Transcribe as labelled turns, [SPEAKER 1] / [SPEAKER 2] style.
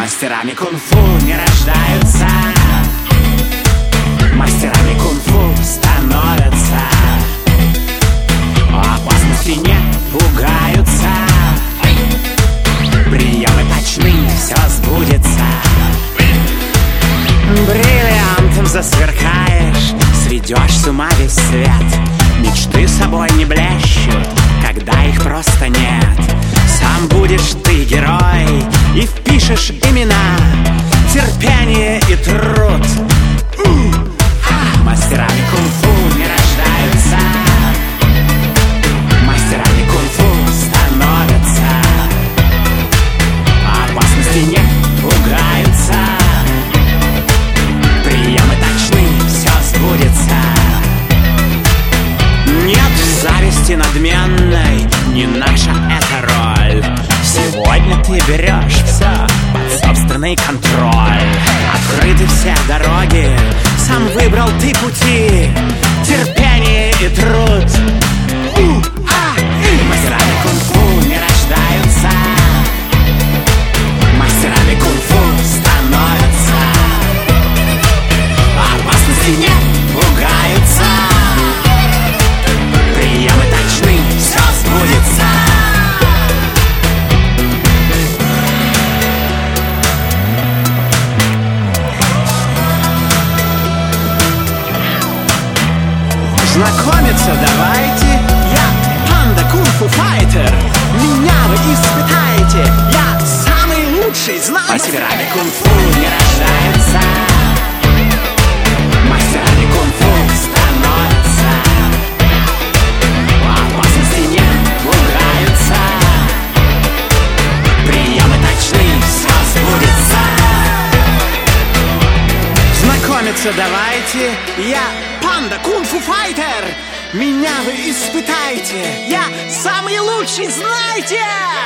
[SPEAKER 1] Мастерами кунг-фу не рождаются, мастерами кунг-фу становятся. Опасности не пугаются, приемы точны, все сбудется. Бриллиантом засверкаешь, сведешь с ума весь свет. Мечты собой не блещут, когда их просто нет. Сам будешь ты герой и впишешь имена, терпение и труд. Мастерами кунг-фу не рождаются, мастерами кунг-фу становятся. Опасности не пугаются, приемы точны, все сбудется. Нет зависти надменной, не наша эта роль. Сегодня ты берешь все под собственный контроль. Открыты все дороги, сам выбрал ты пути, терпение и труд. Мастерами кунг-фу не рождаются, мастерами кунг-фу становятся. Опасности не пугаются, приемы точны, все сбудется. Знакомиться давайте, я панда кунг-фу файтер. Меня вы испытаете, я самый лучший, знаете. Мастерами кунг-фу не рождаются, мастерами кунг-фу становятся. Опасности не пугаются, приемы точны, все сбудется. Знакомиться давайте, я панда кунг-фу файтер. Меня вы испытаете, я самый лучший, знаете.